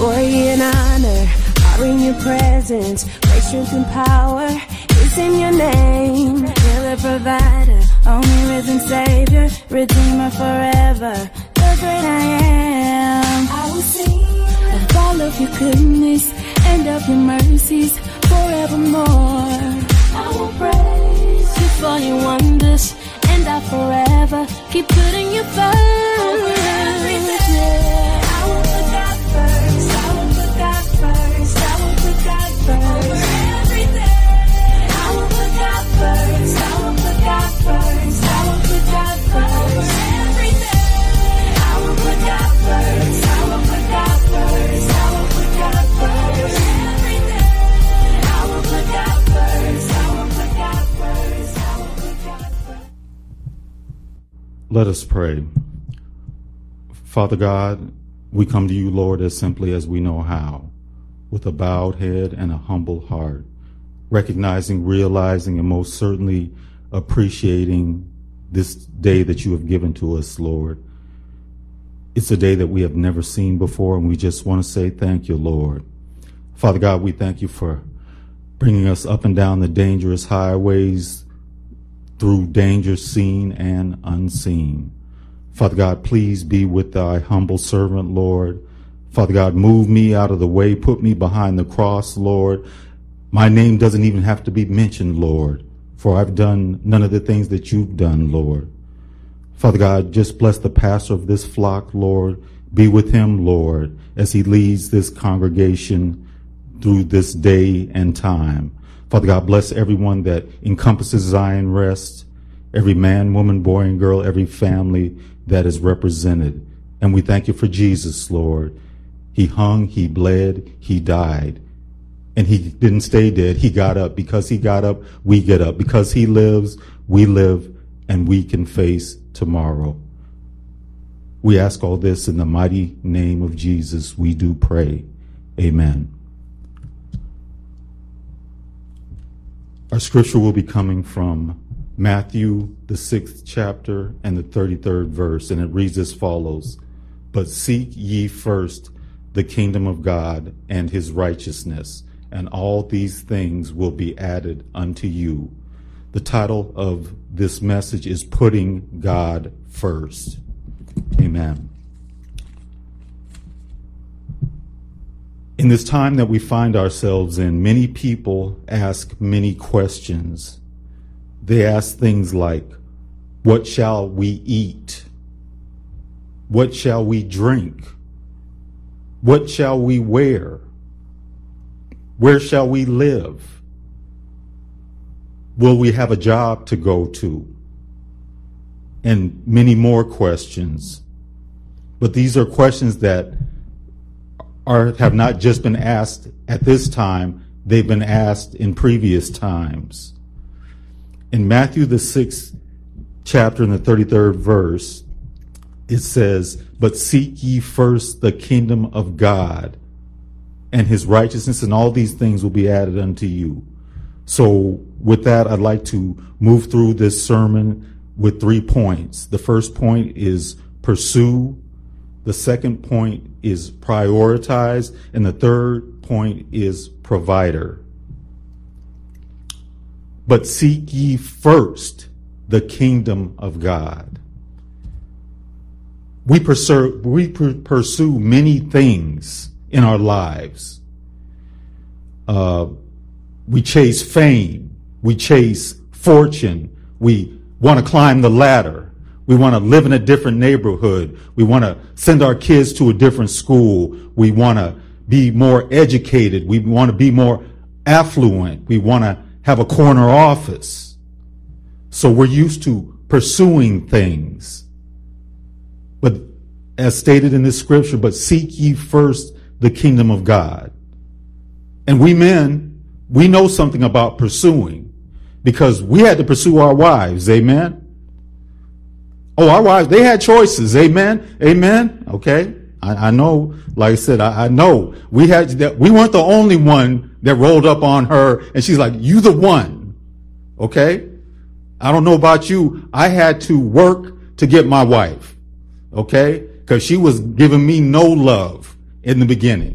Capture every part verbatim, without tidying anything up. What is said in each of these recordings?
Glory and honor are in your presence. Great strength and power is in your name. Healer, provider, only risen Savior, Redeemer forever, the great I am. I will sing of all of your goodness and of your mercies forevermore. I will praise you for your wonders, and I'll forever keep putting you first. I will put God first. I will put God first. I will put God first. Everything. I will put God first. I will put God first. I will put God first. Everything. I will put God first. I will put God first. I will put God first. Everything. I will put God first. I will put God first. I will put God first. Let us pray. Father God, we come to you, Lord, as simply as we know how, with a bowed head and a humble heart, recognizing, realizing, and most certainly appreciating this day that you have given to us, Lord. It's a day that we have never seen before, and we just want to say thank you, Lord. Father God, we thank you for bringing us up and down the dangerous highways through danger seen and unseen. Father God, please be with thy humble servant, Lord. Father God, move me out of the way. Put me behind the cross, Lord. My name doesn't even have to be mentioned, Lord, for I've done none of the things that you've done, Lord. Father God, just bless the pastor of this flock, Lord. Be with him, Lord, as he leads this congregation through this day and time. Father God, bless everyone that encompasses Zion Rest, every man, woman, boy, and girl, every family that is represented. And we thank you for Jesus, Lord. He hung, he bled, he died. And he didn't stay dead. He got up. Because he got up, we get up. Because he lives, we live, and we can face tomorrow. We ask all this in the mighty name of Jesus. We do pray. Amen. Our scripture will be coming from Matthew, the sixth chapter and the thirty-third verse, and it reads as follows. But seek ye first the kingdom of God and his righteousness, and all these things will be added unto you. The title of this message is Putting God First. Amen. In this time that we find ourselves in, many people ask many questions. They ask things like, what shall we eat? What shall we drink? What shall we wear? Where shall we live? Will we have a job to go to? And many more questions. But these are questions that are have not just been asked at this time, they've been asked in previous times. In Matthew, the sixth chapter and the thirty-third verse, it says, but seek ye first the kingdom of God and his righteousness, and all these things will be added unto you. So with that, I'd like to move through this sermon with three points. The first point is pursue. The second point is prioritize. And the third point is provider. But seek ye first the kingdom of God. We pursue, we pursue many things in our lives. Uh, we chase fame. We chase fortune. We want to climb the ladder. We want to live in a different neighborhood. We want to send our kids to a different school. We want to be more educated. We want to be more affluent. We want to have a corner office. So we're used to pursuing things. But as stated in this scripture, but seek ye first the kingdom of God. And we men, we know something about pursuing because we had to pursue our wives. Amen. Oh, our wives, they had choices. Amen. Amen. Okay. I, I know, like I said, I, I know we had that. We weren't the only one that rolled up on her and she's like, you the one. Okay. I don't know about you. I had to work to get my wife. Okay. Cause she was giving me no love in the beginning.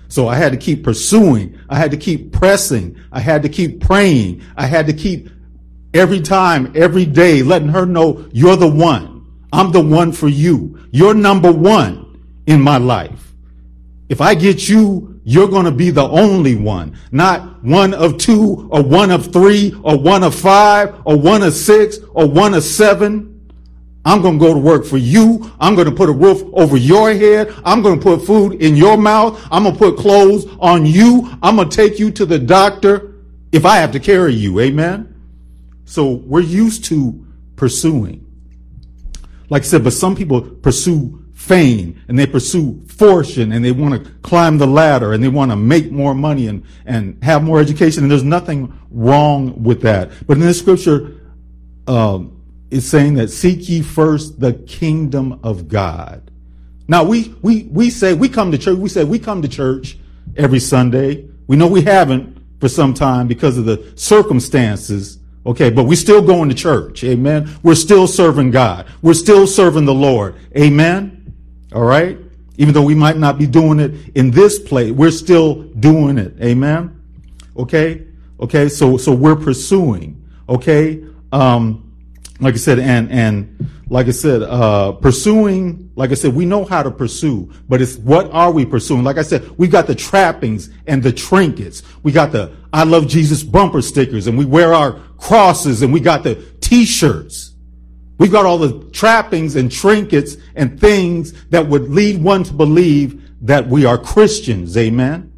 So I had to keep pursuing. I had to keep pressing. I had to keep praying. I had to keep every time, every day, letting her know you're the one. I'm the one for you. You're number one in my life. If I get you, you're going to be the only one, not one of two or one of three or one of five or one of six or one of seven. I'm going to go to work for you. I'm going to put a roof over your head. I'm going to put food in your mouth. I'm going to put clothes on you. I'm going to take you to the doctor if I have to carry you. Amen. So we're used to pursuing. Like I said, but some people pursue fame and they pursue fortune and they want to climb the ladder and they want to make more money and, and have more education. And there's nothing wrong with that. But in this scripture, um, it's saying that seek ye first the kingdom of God. Now we, we, we say we come to church. We say we come to church every Sunday. We know we haven't for some time because of the circumstances. Okay, but we're still going to church. Amen. We're still serving God. We're still serving the Lord. Amen. All right. Even though we might not be doing it in this place, we're still doing it. Amen. Okay. Okay. So, so we're pursuing. Okay. Um, like I said, and, and like I said, uh, pursuing, like I said, we know how to pursue, but it's what are we pursuing? Like I said, we got the trappings and the trinkets. We got the I love Jesus bumper stickers and we wear our crosses and we got the t-shirts. We've got all the trappings and trinkets and things that would lead one to believe that we are Christians. Amen.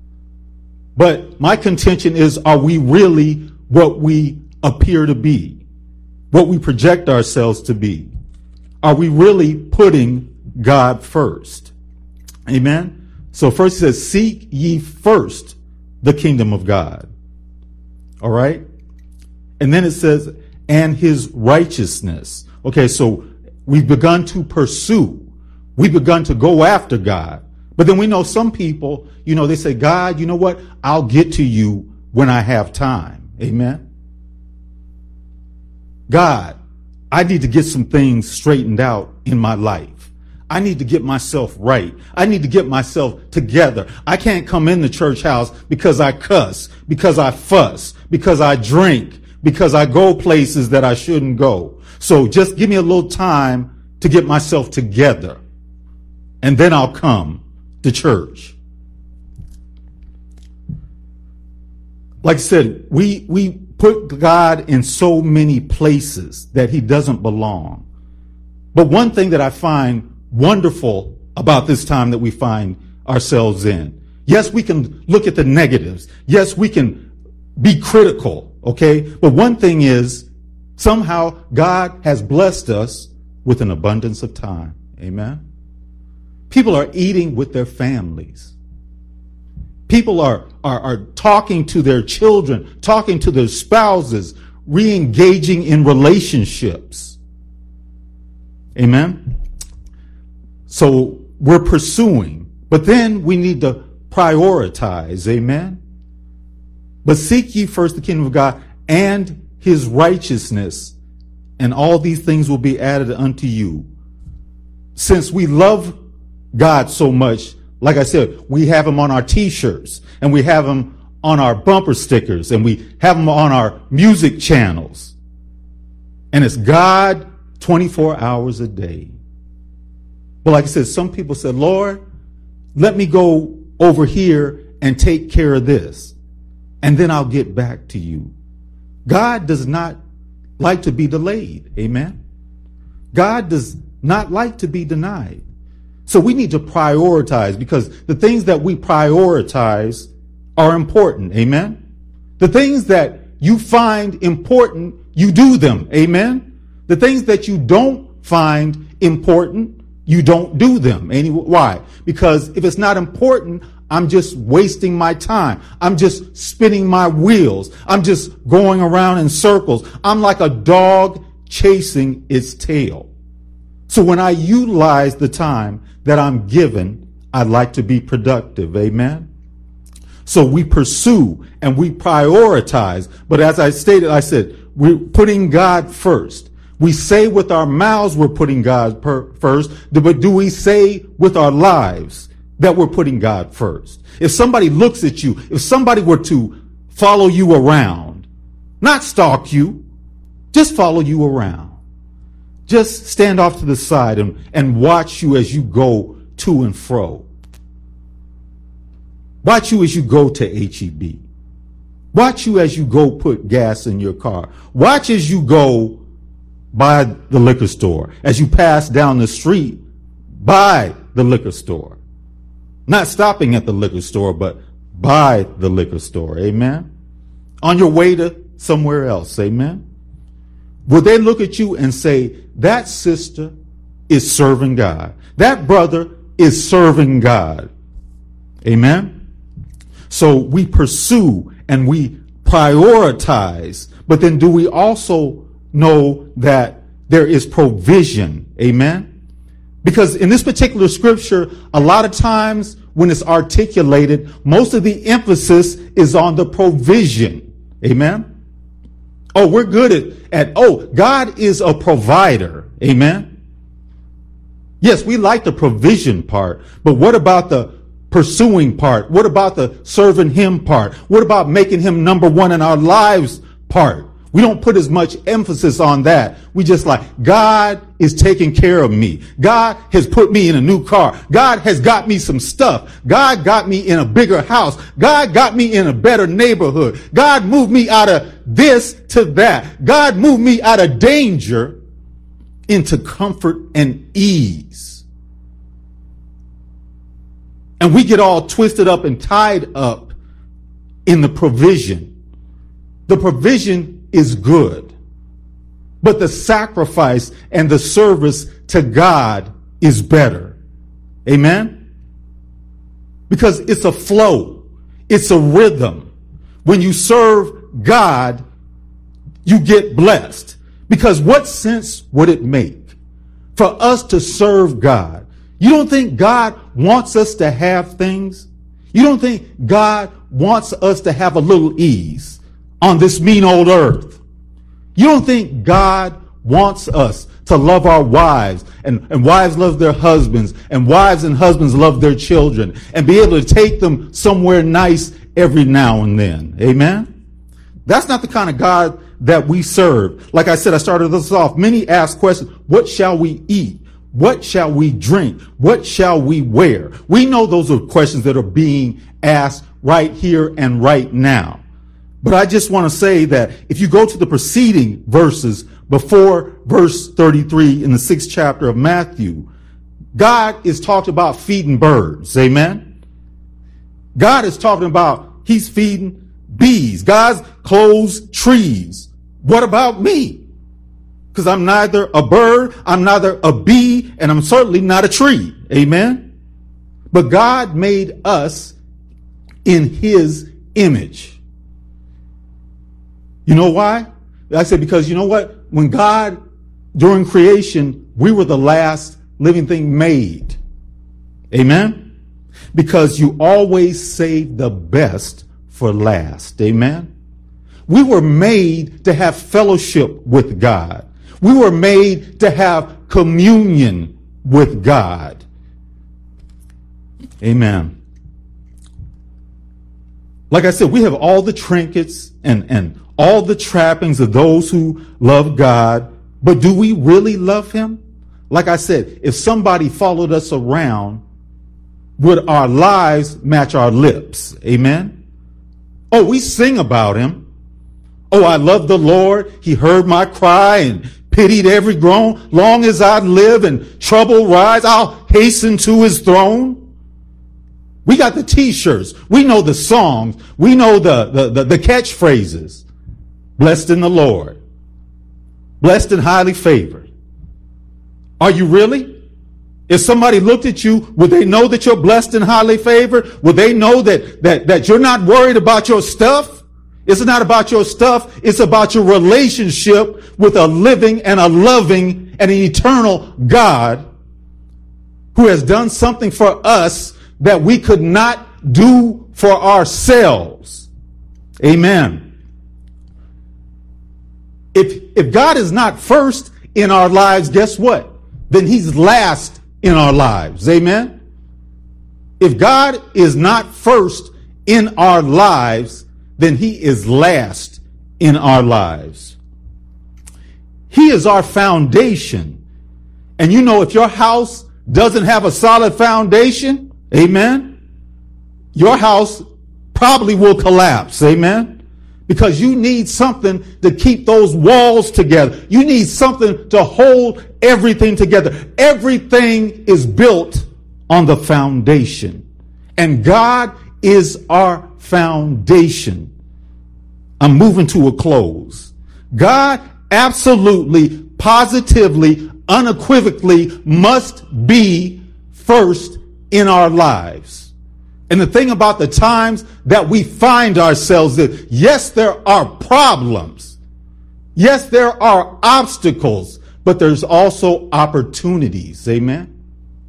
But my contention is, are we really what we appear to be? What we project ourselves to be? Are we really putting God first? Amen. So first it says, seek ye first the kingdom of God. All right. And then it says, and his righteousness. Okay. So we've begun to pursue. We've begun to go after God. But then we know some people, you know, they say, God, you know what? I'll get to you when I have time. Amen. God, I need to get some things straightened out in my life. I need to get myself right. I need to get myself together. I can't come in the church house because I cuss, because I fuss, because I drink, because I go places that I shouldn't go. So just give me a little time to get myself together, and then I'll come to church. Like I said, we, we put God in so many places that he doesn't belong. But one thing that I find wonderful about this time that we find ourselves in, yes, we can look at the negatives. Yes, we can be critical. Okay. But one thing is, somehow God has blessed us with an abundance of time. Amen. People are eating with their families. People are, are, are talking to their children, talking to their spouses, re-engaging in relationships. Amen. So we're pursuing, but then we need to prioritize. Amen. But seek ye first the kingdom of God and his righteousness, and all these things will be added unto you. Since we love God so much, like I said, we have them on our t-shirts and we have them on our bumper stickers and we have them on our music channels. And it's God twenty-four hours a day. But like I said, some people said, Lord, let me go over here and take care of this, and then I'll get back to you. God does not like to be delayed. Amen. God does not like to be denied. So we need to prioritize, because the things that we prioritize are important. Amen. The things that you find important, you do them. Amen. The things that you don't find important, you don't do them. Why? Because if it's not important, I'm just wasting my time. I'm just spinning my wheels. I'm just going around in circles. I'm like a dog chasing its tail. So when I utilize the time that I'm given, I like to be productive. Amen. So we pursue and we prioritize. But as I stated, I said, we're putting God first. We say with our mouths we're putting God per- first, but do we say with our lives that we're putting God first. If somebody looks at you, if somebody were to follow you around, not stalk you, just follow you around. Just stand off to the side and, and watch you as you go to and fro. Watch you as you go to H E B. Watch you as you go put gas in your car. Watch as you go by the liquor store, as you pass down the street by the liquor store. Not stopping at the liquor store, but by the liquor store. Amen. On your way to somewhere else. Amen. Would they look at you and say, that sister is serving God. That brother is serving God. Amen. So we pursue and we prioritize, but then do we also know that there is provision? Amen. Because in this particular scripture, a lot of times when it's articulated, most of the emphasis is on the provision. Amen. Oh, we're good at, at, oh, God is a provider. Amen. Yes, we like the provision part, but what about the pursuing part? What about the serving him part? What about making him number one in our lives part? We don't put as much emphasis on that. We just like, God is taking care of me. God has put me in a new car. God has got me some stuff. God got me in a bigger house. God got me in a better neighborhood. God moved me out of this to that. God moved me out of danger into comfort and ease. And we get all twisted up and tied up in the provision. The provision is good, but the sacrifice and the service to God is better. Amen? Because it's a flow. It's a rhythm. When you serve God, you get blessed. Because what sense would it make for us to serve God? You don't think God wants us to have things? You don't think God wants us to have a little ease on this mean old earth? You don't think God wants us to love our wives, and, and wives love their husbands, and wives and husbands love their children, and be able to take them somewhere nice every now and then? Amen? That's not the kind of God that we serve. Like I said, I started this off. Many ask questions. What shall we eat? What shall we drink? What shall we wear? We know those are questions that are being asked right here and right now. But I just want to say that if you go to the preceding verses before verse thirty-three in the sixth chapter of Matthew, God is talking about feeding birds. Amen. God is talking about he's feeding bees. God's clothes trees. What about me? Because I'm neither a bird, I'm neither a bee, and I'm certainly not a tree. Amen. But God made us in his image. You know why? I said, because you know what? When God, during creation, we were the last living thing made. Amen? Because you always save the best for last. Amen? We were made to have fellowship with God. We were made to have communion with God. Amen. Like I said, we have all the trinkets and, and all the trappings of those who love God, but do we really love him? Like I said, if somebody followed us around, would our lives match our lips? Amen. Oh, we sing about him. Oh, I love the Lord. He heard my cry and pitied every groan. Long as I live and trouble rise, I'll hasten to his throne. We got the t-shirts. We know the songs. We know the, the, the, the catchphrases. Blessed in the Lord. Blessed and highly favored. Are you really? If somebody looked at you, would they know that you're blessed and highly favored? Would they know that, that, that you're not worried about your stuff? It's not about your stuff. It's about your relationship with a living and a loving and an eternal God who has done something for us that we could not do for ourselves. Amen. If, if God is not first in our lives, guess what? Then he's last in our lives. Amen. If God is not first in our lives, then he is last in our lives. He is our foundation. And you know, if your house doesn't have a solid foundation, amen, your house probably will collapse, amen. Because you need something to keep those walls together. You need something to hold everything together. Everything is built on the foundation. And God is our foundation. I'm moving to a close. God absolutely, positively, unequivocally must be first in our lives. And the thing about the times that we find ourselves in, yes, there are problems. Yes, there are obstacles, but there's also opportunities. Amen.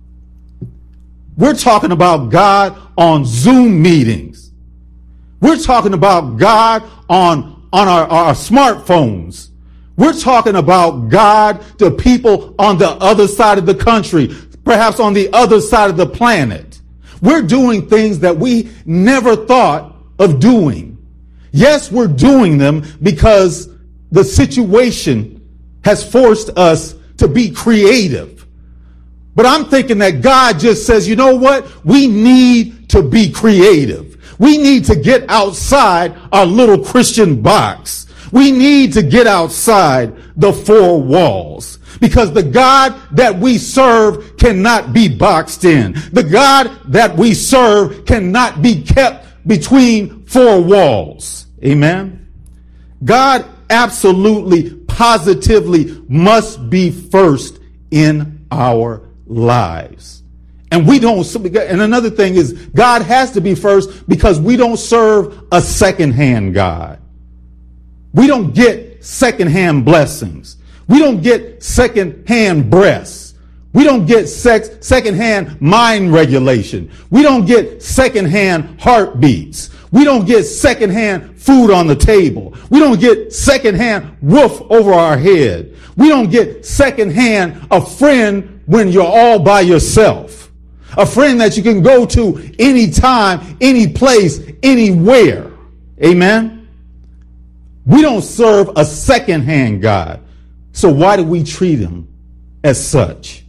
We're talking about God on Zoom meetings. We're talking about God on, on our, our smartphones. We're talking about God to people on the other side of the country, perhaps on the other side of the planet. We're doing things that we never thought of doing. Yes, we're doing them because the situation has forced us to be creative. But I'm thinking that God just says, you know what? We need to be creative. We need to get outside our little Christian box. We need to get outside the four walls. Because the God that we serve cannot be boxed in. The God that we serve cannot be kept between four walls. Amen. God absolutely, positively must be first in our lives. And we don't, and another thing is God has to be first because we don't serve a secondhand God. We don't get secondhand blessings. We don't get second-hand breasts. We don't get sex, second-hand mind regulation. We don't get second-hand heartbeats. We don't get second-hand food on the table. We don't get second-hand roof over our head. We don't get second-hand a friend when you're all by yourself. A friend that you can go to anytime, any place, anywhere. Amen? We don't serve a second-hand God. So why do we treat him as such?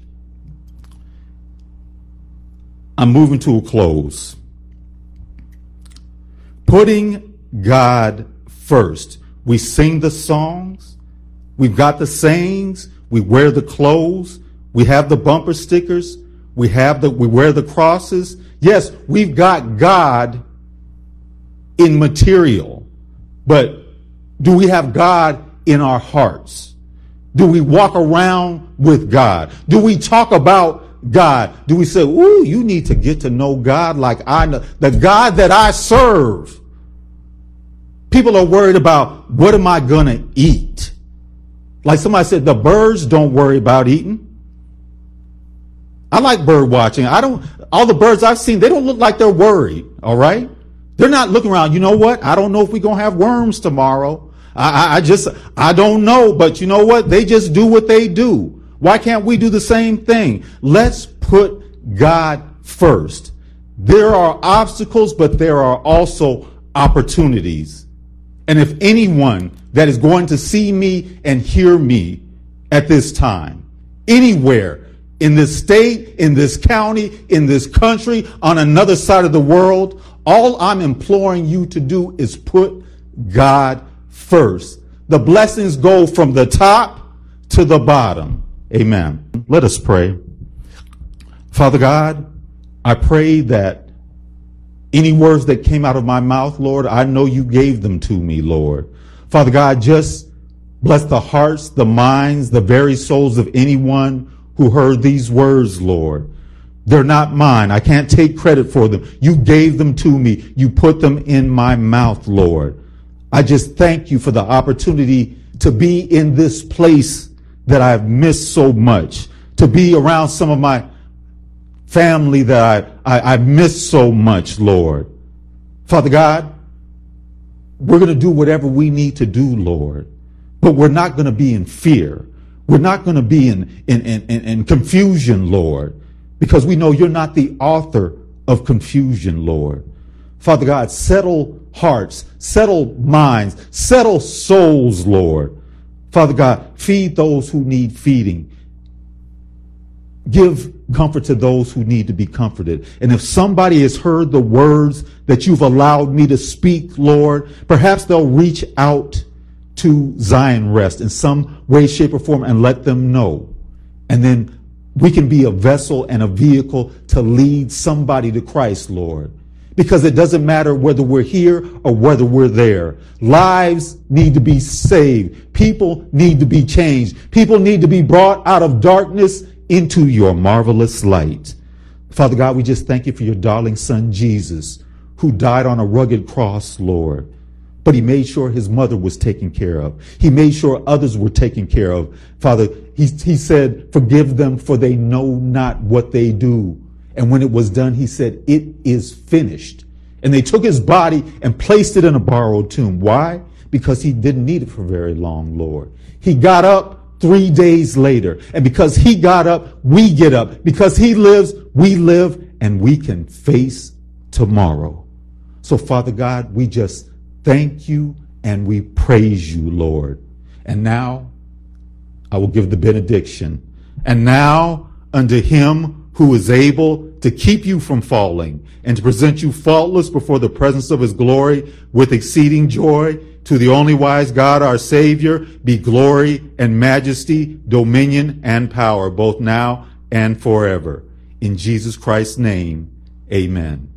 I'm moving to a close. Putting God first. We sing the songs. We've got the sayings. We wear the clothes. We have the bumper stickers. We have the, we wear the crosses. Yes, we've got God in material, but do we have God in our hearts? Do we walk around with God? Do we talk about God? Do we say, ooh, you need to get to know God like I know, the God that I serve? People are worried about, what am I going to eat? Like somebody said, the birds don't worry about eating. I like bird watching. I don't, all the birds I've seen, they don't look like they're worried. All right. They're not looking around. You know what? I don't know if we're going to have worms tomorrow. I, I just, I don't know, but you know what? They just do what they do. Why can't we do the same thing? Let's put God first. There are obstacles, but there are also opportunities. And if anyone that is going to see me and hear me at this time, anywhere in this state, in this county, in this country, on another side of the world, all I'm imploring you to do is put God first. The blessings go from the top to the bottom. Amen. Let us pray. Father God, I pray that any words that came out of my mouth, Lord, I know you gave them to me, Lord. Father God, just bless the hearts, the minds, the very souls of anyone who heard these words, Lord. They're not mine. I can't take credit for them. You gave them to me. You put them in my mouth, Lord. I just thank you for the opportunity to be in this place that I've missed so much, to be around some of my family that I, I, I missed so much, Lord. Father God, we're going to do whatever we need to do, Lord, but we're not going to be in fear. We're not going to be in, in, in, in confusion, Lord, because we know you're not the author of confusion, Lord. Father God, settle hearts, settle minds, settle souls, Lord. Father God, feed those who need feeding. Give comfort to those who need to be comforted. And if somebody has heard the words that you've allowed me to speak, Lord, perhaps they'll reach out to Zion Rest in some way, shape, or form and let them know. And then we can be a vessel and a vehicle to lead somebody to Christ, Lord. Because it doesn't matter whether we're here or whether we're there. Lives need to be saved. People need to be changed. People need to be brought out of darkness into your marvelous light. Father God, we just thank you for your darling son, Jesus, who died on a rugged cross, Lord. But he made sure his mother was taken care of. He made sure others were taken care of. Father, he, he said, forgive them for they know not what they do. And when it was done, he said, it is finished. And they took his body and placed it in a borrowed tomb. Why? Because he didn't need it for very long, Lord. He got up three days later. And because he got up, we get up. Because he lives, we live, and we can face tomorrow. So, Father God, we just thank you and we praise you, Lord. And now I will give the benediction. And now unto him who is able to keep you from falling and to present you faultless before the presence of his glory with exceeding joy, to the only wise God, our Savior, be glory and majesty, dominion and power, both now and forever. In Jesus Christ's name, amen.